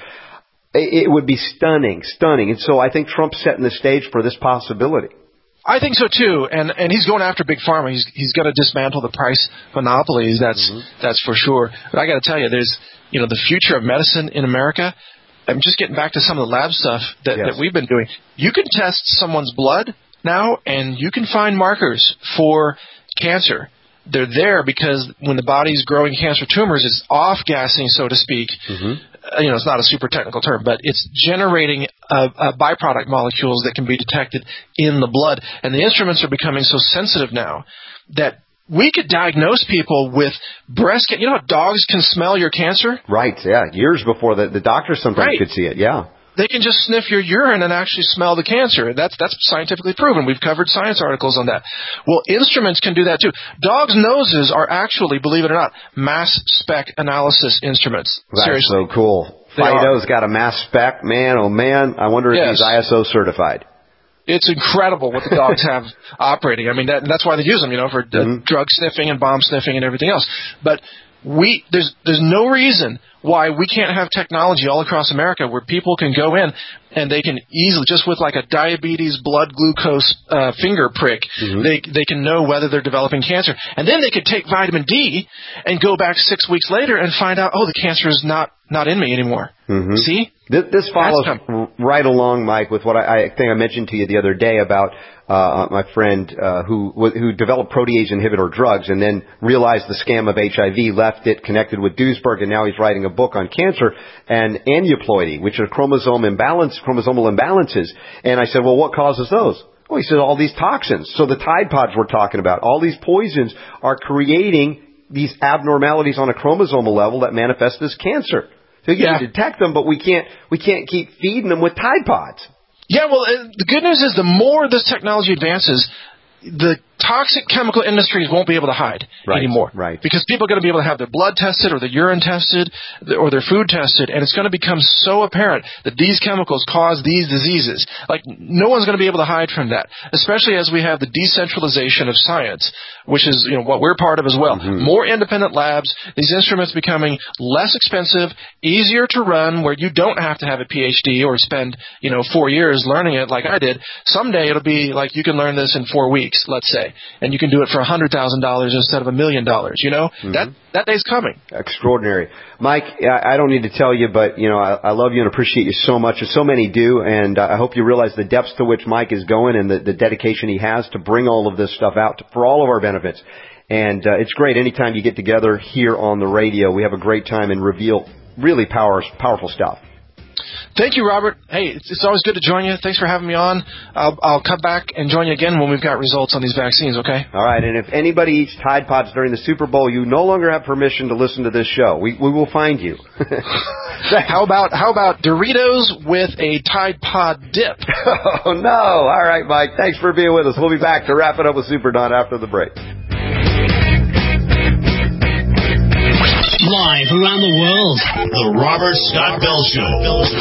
it would be stunning. And so I think Trump's setting the stage for this possibility. I think so too, and he's going after big pharma. He's going to dismantle the price monopolies. That's for sure. But I got to tell you, there's the future of medicine in America. I'm just getting back to some of the lab stuff that we've been doing. You can test someone's blood now, and you can find markers for cancer. They're there because when the body's growing cancer tumors, it's off-gassing, so to speak. Mm-hmm. It's not a super technical term, but it's generating byproduct molecules that can be detected in the blood. And the instruments are becoming so sensitive now that we could diagnose people with breast cancer. You know how dogs can smell your cancer? Right, yeah. Years before the doctors sometimes could see it, yeah. They can just sniff your urine and actually smell the cancer. That's scientifically proven. We've covered science articles on that. Well, instruments can do that too. Dogs' noses are actually, believe it or not, mass spec analysis instruments. That's Seriously. So cool. Fido's got a mass spec. Man, oh man, I wonder if he's ISO certified. It's incredible what the dogs have operating. I mean, that's why they use them, for drug sniffing and bomb sniffing and everything else. But there's no reason why we can't have technology all across America where people can go in and they can easily, just with like a diabetes blood glucose finger prick, they can know whether they're developing cancer. And then they could take vitamin D and go back 6 weeks later and find out, the cancer is not in me anymore. See? This follows right along, Mike, with what I think I mentioned to you the other day about my friend who developed protease inhibitor drugs and then realized the scam of HIV, left it, connected with Duesberg, and now he's writing a book on cancer and aneuploidy, which are chromosomal imbalances. And I said, well, what causes those? Well, he said all these toxins. So the Tide Pods we're talking about, all these poisons are creating these abnormalities on a chromosomal level that manifest as cancer. So you can detect them, but we can't keep feeding them with Tide Pods. Yeah, well, the good news is the more this technology advances, the toxic chemical industries won't be able to hide anymore. Right. Because people are going to be able to have their blood tested or their urine tested or their food tested, and it's going to become so apparent that these chemicals cause these diseases. Like, no one's going to be able to hide from that, especially as we have the decentralization of science, which is what we're part of as well. More independent labs, these instruments becoming less expensive, easier to run, where you don't have to have a PhD or spend 4 years learning it like I did. Someday it'll be like you can learn this in 4 weeks, let's say. And you can do it for $100,000 instead of $1 million. That day's coming. Extraordinary, Mike. I don't need to tell you, but I love you and appreciate you so much, as so many do. And I hope you realize the depths to which Mike is going and the dedication he has to bring all of this stuff out for all of our benefits. And it's great anytime you get together here on the radio. We have a great time and reveal really powerful stuff. Thank you, Robert. Hey, it's always good to join you. Thanks for having me on. I'll come back and join you again when we've got results on these vaccines, okay? All right, and if anybody eats Tide Pods during the Super Bowl, you no longer have permission to listen to this show. We will find you. How about Doritos with a Tide Pod dip? Oh, no. All right, Mike. Thanks for being with us. We'll be back to wrap it up with Super Don after the break. Live around the world, The Robert Scott Bell Show.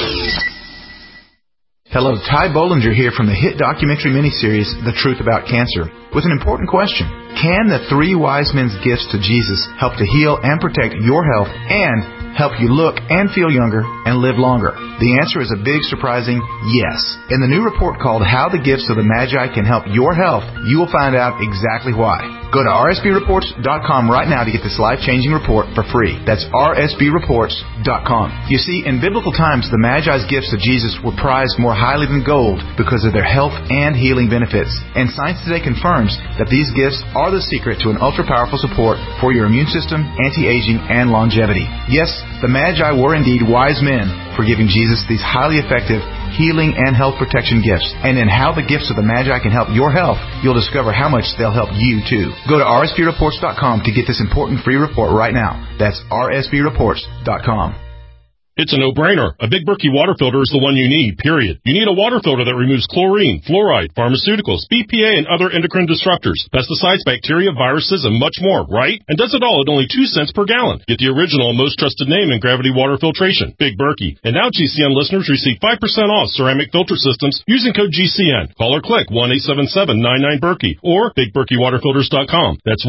Hello, Ty Bollinger here from the hit documentary miniseries, The Truth About Cancer, with an important question. Can the 3 wise men's gifts to Jesus help to heal and protect your health and help you look and feel younger and live longer? The answer is a big, surprising yes. In the new report called How the Gifts of the Magi Can Help Your Health, you will find out exactly why. Go to rsbreports.com right now to get this life-changing report for free. That's rsbreports.com. You see, in biblical times, the Magi's gifts to Jesus were prized more highly than gold because of their health and healing benefits. And science today confirms that these gifts are the secret to an ultra-powerful support for your immune system, anti-aging, and longevity. Yes, the Magi were indeed wise men for giving Jesus these highly effective healing and health protection gifts. And in How the Gifts of the Magi Can Help Your Health, you'll discover how much they'll help you too. Go to rsbreports.com to get this important free report right now. That's rsbreports.com. It's a no-brainer. A Big Berkey water filter is the one you need, period. You need a water filter that removes chlorine, fluoride, pharmaceuticals, BPA, and other endocrine disruptors, pesticides, bacteria, viruses, and much more, right? And does it all at only 2 cents per gallon. Get the original and most trusted name in gravity water filtration, Big Berkey. And now GCN listeners receive 5% off ceramic filter systems using code GCN. Call or click 1-877-99-BERKEY or BigBerkeyWaterFilters.com. That's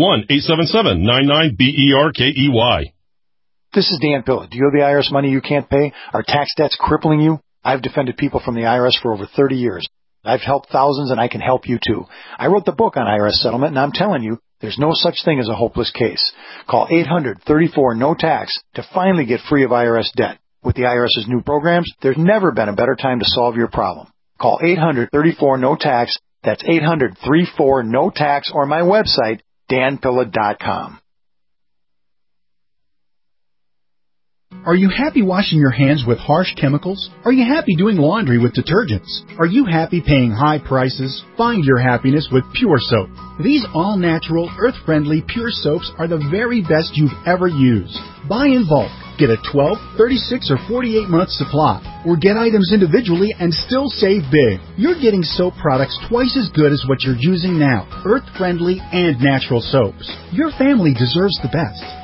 1-877-99-BERKEY. This is Dan Pilla. Do you owe the IRS money you can't pay? Are tax debts crippling you? I've defended people from the IRS for over 30 years. I've helped thousands, and I can help you too. I wrote the book on IRS settlement, and I'm telling you, there's no such thing as a hopeless case. Call 800-34-NO-TAX to finally get free of IRS debt. With the IRS's new programs, there's never been a better time to solve your problem. Call 800-34-NO-TAX. That's 800-34-NO-TAX, or my website, danpilla.com. Are you happy washing your hands with harsh chemicals? Are you happy doing laundry with detergents? Are you happy paying high prices? Find your happiness with Pure Soap. These all-natural, earth-friendly Pure Soaps are the very best you've ever used. Buy in bulk. Get a 12, 36, or 48-month supply. Or get items individually and still save big. You're getting soap products twice as good as what you're using now. Earth-friendly and natural soaps. Your family deserves the best.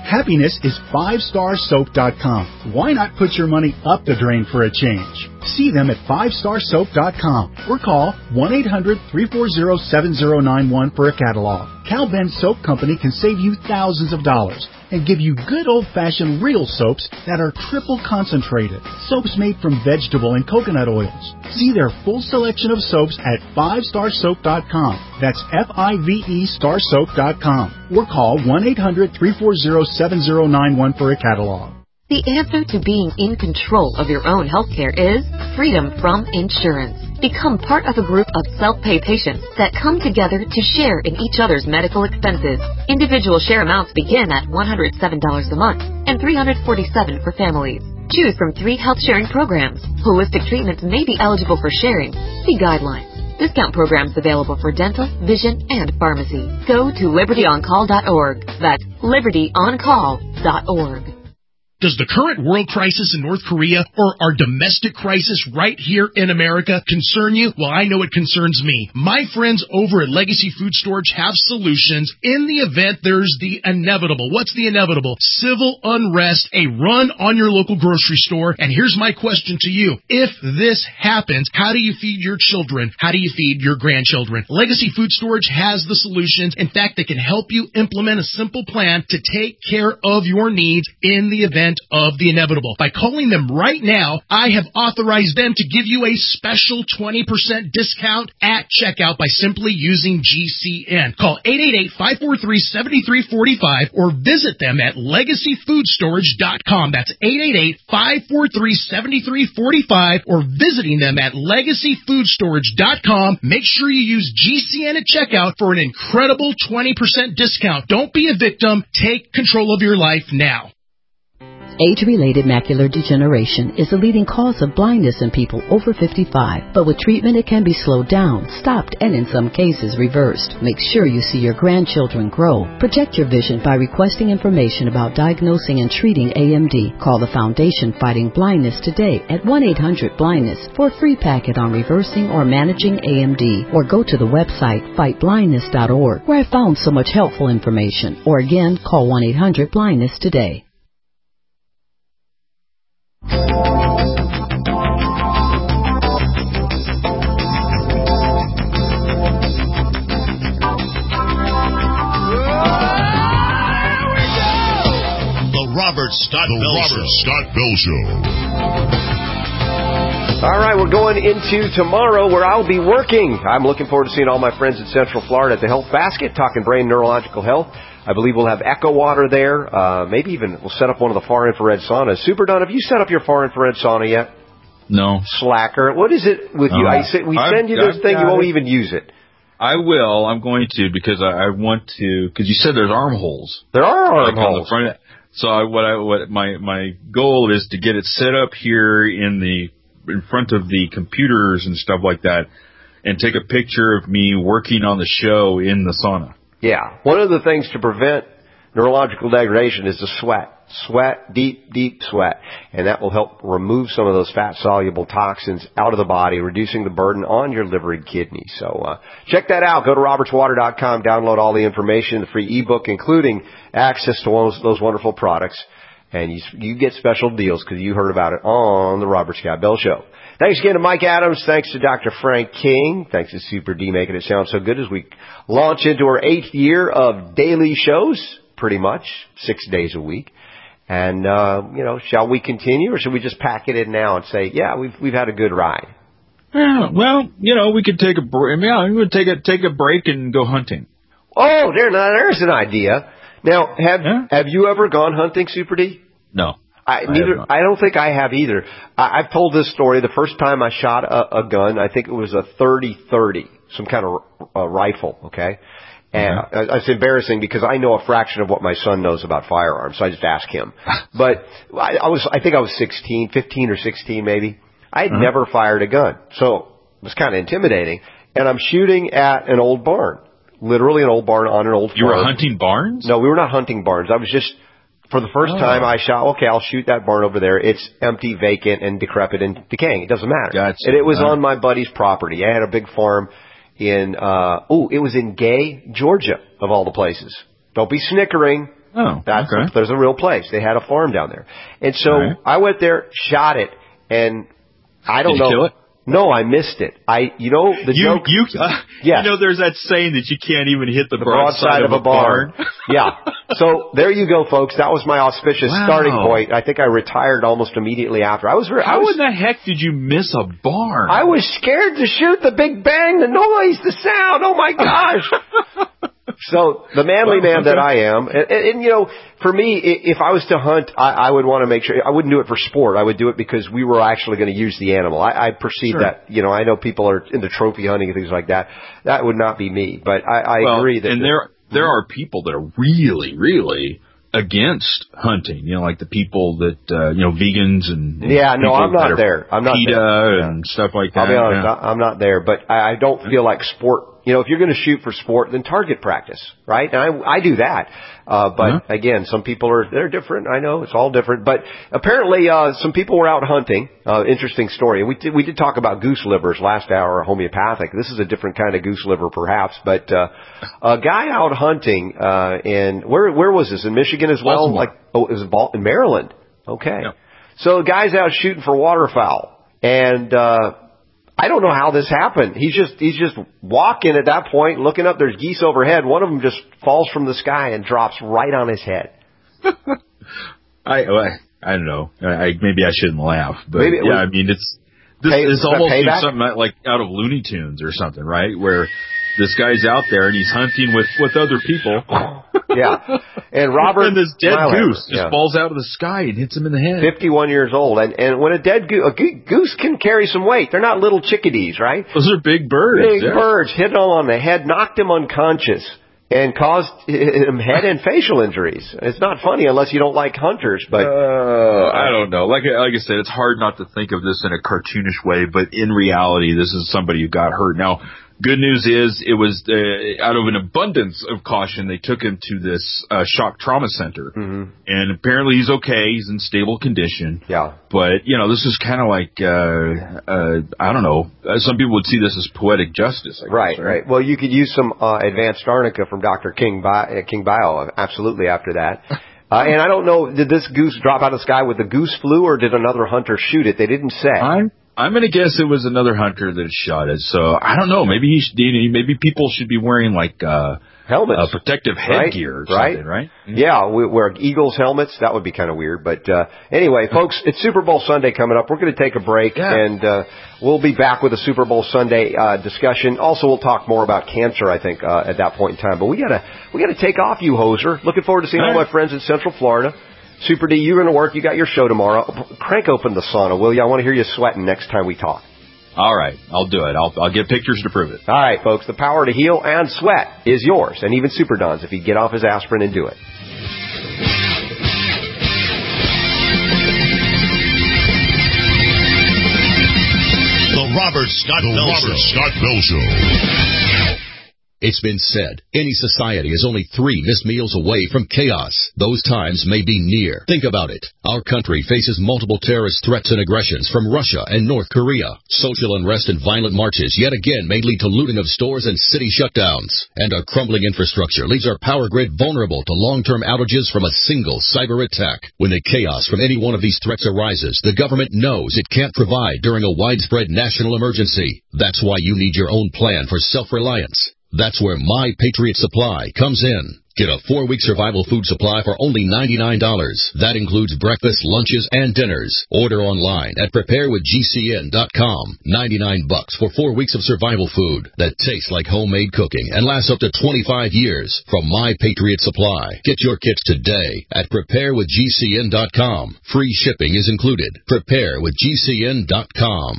Happiness is 5starsoap.com. Why not put your money up the drain for a change? See them at 5starsoap.com or call 1-800-340-7091 for a catalog. Cal Ben Soap Company can save you thousands of dollars and give you good old-fashioned real soaps that are triple concentrated. Soaps made from vegetable and coconut oils. See their full selection of soaps at 5starsoap.com. That's F-I-V-E starsoap.com. Or call 1-800-340-7091 for a catalog. The answer to being in control of your own healthcare is freedom from insurance. Become part of a group of self-pay patients that come together to share in each other's medical expenses. Individual share amounts begin at $107 a month and $347 for families. Choose from 3 health-sharing programs. Holistic treatments may be eligible for sharing. See guidelines. Discount programs available for dental, vision, and pharmacy. Go to libertyoncall.org. That's libertyoncall.org. Does the current world crisis in North Korea or our domestic crisis right here in America concern you? Well, I know it concerns me. My friends over at Legacy Food Storage have solutions in the event there's the inevitable. What's the inevitable? Civil unrest, a run on your local grocery store. And here's my question to you. If this happens, how do you feed your children? How do you feed your grandchildren? Legacy Food Storage has the solutions. In fact, they can help you implement a simple plan to take care of your needs in the event of the inevitable. By calling them right now, I have authorized them to give you a special 20% discount at checkout by simply using GCN. Call 888-543-7345 or visit them at legacyfoodstorage.com. That's 888-543-7345 or visiting them at legacyfoodstorage.com. Make sure you use GCN at checkout for an incredible 20% discount. Don't be a victim. Take control of your life now. Age-related macular degeneration is the leading cause of blindness in people over 55. But with treatment, it can be slowed down, stopped, and in some cases reversed. Make sure you see your grandchildren grow. Protect your vision by requesting information about diagnosing and treating AMD. Call the Foundation Fighting Blindness today at 1-800-BLINDNESS for a free packet on reversing or managing AMD. Or go to the website fightblindness.org, where I found so much helpful information. Or again, call 1-800-BLINDNESS today. Robert Scott Bell Show. All right, we're going into tomorrow where I'll be working. I'm looking forward to seeing all my friends in Central Florida at the Health Basket, talking brain neurological health. I believe we'll have Echo Water there. Maybe even we'll set up one of the far infrared saunas. Super Don, have you set up your far infrared sauna yet? No. Slacker. What is it with you? We send you this thing, you won't even use it. I will. I'm going to because I want to. Because you said there's armholes. There are armholes. So what my goal is to get it set up here in front of the computers and stuff like that, and take a picture of me working on the show in the sauna. Yeah. One of the things to prevent neurological degradation is the sweat. Sweat, deep sweat. And that will help remove some of those fat-soluble toxins out of the body, reducing the burden on your liver and kidneys. So check that out. Go to robertswater.com, download all the information, the free ebook, including access to those wonderful products. And you get special deals because you heard about it on the Robert Scott Bell Show. Thanks again to Mike Adams. Thanks to Dr. Frank King. Thanks to Super D making it sound so good as we launch into our 8th year of daily shows, pretty much, 6 days a week. And, shall we continue or should we just pack it in now and say, yeah, we've had a good ride? Yeah, well, we could take a break. Yeah, we would take a break and go hunting. Oh, there's an idea. Now, have you ever gone hunting, Super D? No. I don't think I have either. I've told this story. The first time I shot a gun, I think it was a 30-30, some kind of rifle, okay? And it's embarrassing because I know a fraction of what my son knows about firearms, so I just ask him. But I think I was 15 or 16 maybe. I had never fired a gun, so it was kind of intimidating. And I'm shooting at an old barn, literally an old barn on an old farm. You were hunting barns? No, we were not hunting barns. I was just, for the first time I shot, okay, I'll shoot that barn over there. It's empty, vacant, and decrepit and decaying. It doesn't matter. Gotcha. And it was on my buddy's property. I had a big farm it was in Gay, Georgia, of all the places. Don't be snickering. Oh, okay. There's a real place. They had a farm down there. And so I went there, shot it, and I don't know. Did you kill it? No, I missed it. Joke. There's that saying that you can't even hit the broadside of a barn. Yeah. So there you go, folks. That was my auspicious starting point. I think I retired almost immediately after. How in the heck did you miss a barn? I was scared to shoot the big bang, the noise, the sound. Oh my gosh. So the manly man that I am, and for me, if I was to hunt, I would want to make sure I wouldn't do it for sport. I would do it because we were actually going to use the animal. I perceive that, I know people are into trophy hunting and things like that. That would not be me, but I agree that. And there are people that are really, really against hunting, like the people that, vegans and I'm not there. I'm not PETA and stuff like that. I'll be honest, I'm not there, but I don't feel like sport. If you're going to shoot for sport, then target practice, right? And I do that. But again, some people they're different. I know it's all different, but apparently, some people were out hunting. Interesting story. We did talk about goose livers last hour, homeopathic. This is a different kind of goose liver perhaps, but, a guy out hunting, in where was this? In Michigan as well? Baltimore. It was in Maryland. Okay. Yeah. So the guy's out shooting for waterfowl and, I don't know how this happened. He's just walking at that point, looking up. There's geese overhead. One of them just falls from the sky and drops right on his head. I don't know. Maybe I shouldn't laugh, but it's almost something like out of Looney Tunes or something, right? Where this guy's out there and he's hunting with other people. Yeah. And Robert. And this dead goose just falls out of the sky and hits him in the head. 51 years old. And when a goose can carry some weight. They're not little chickadees, right? Those are big birds. Big birds. Hit him on the head, knocked him unconscious, and caused him head and facial injuries. It's not funny unless you don't like hunters, but. I don't know. Like I said, it's hard not to think of this in a cartoonish way, but in reality, this is somebody who got hurt. Now, good news is it was out of an abundance of caution, they took him to this shock trauma center. Mm-hmm. And apparently he's okay. He's in stable condition. Yeah. But, this is kind of like, I don't know. Some people would see this as poetic justice. I guess, right. Well, you could use some advanced arnica from Dr. King Bio, absolutely, after that. And I don't know, did this goose drop out of the sky with the goose flu, or did another hunter shoot it? They didn't say. I'm going to guess it was another hunter that shot it. So I don't know. Maybe maybe people should be wearing helmets, protective headgear or something, right? Yeah, we wear Eagles helmets. That would be kind of weird. But anyway, folks, it's Super Bowl Sunday coming up. We're going to take a break, and we'll be back with a Super Bowl Sunday discussion. Also, we'll talk more about cancer, I think, at that point in time. But we gotta take off, you hoser. Looking forward to seeing all my friends in Central Florida. Super D, you're going to work. You got your show tomorrow. Crank open the sauna, will you? I want to hear you sweating next time we talk. All right. I'll do it. I'll get pictures to prove it. All right, folks. The power to heal and sweat is yours, and even Super Don's if you get off his aspirin and do it. The Robert Scott Bell Show. It's been said, any society is only 3 missed meals away from chaos. Those times may be near. Think about it. Our country faces multiple terrorist threats and aggressions from Russia and North Korea. Social unrest and violent marches yet again may lead to looting of stores and city shutdowns. And our crumbling infrastructure leaves our power grid vulnerable to long-term outages from a single cyber attack. When the chaos from any one of these threats arises, the government knows it can't provide during a widespread national emergency. That's why you need your own plan for self-reliance. That's where My Patriot Supply comes in. Get a 4-week survival food supply for only $99. That includes breakfast, lunches, and dinners. Order online at preparewithgcn.com. $99 for 4 weeks of survival food that tastes like homemade cooking and lasts up to 25 years from My Patriot Supply. Get your kits today at preparewithgcn.com. Free shipping is included. Preparewithgcn.com.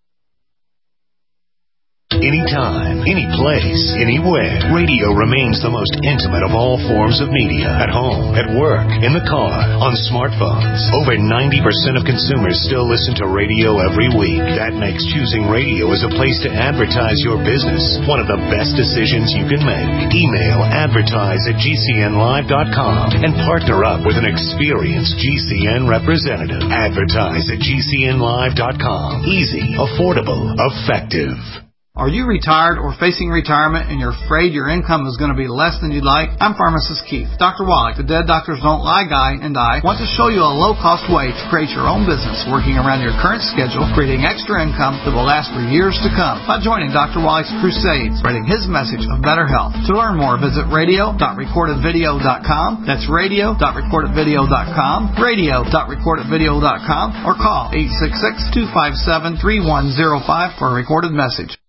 Anytime, any place, anywhere, radio remains the most intimate of all forms of media. At home, at work, in the car, on smartphones. Over 90% of consumers still listen to radio every week. That makes choosing radio as a place to advertise your business one of the best decisions you can make. Email advertise@gcnlive.com and partner up with an experienced GCN representative. Advertise@gcnlive.com. Easy, affordable, effective. Are you retired or facing retirement and you're afraid your income is going to be less than you'd like? I'm Pharmacist Keith. Dr. Wallach, the Dead Doctors Don't Lie guy, and I want to show you a low-cost way to create your own business working around your current schedule, creating extra income that will last for years to come by joining Dr. Wallach's crusades, spreading his message of better health. To learn more, visit radio.recordedvideo.com. That's radio.recordedvideo.com, radio.recordedvideo.com, or call 866-257-3105 for a recorded message.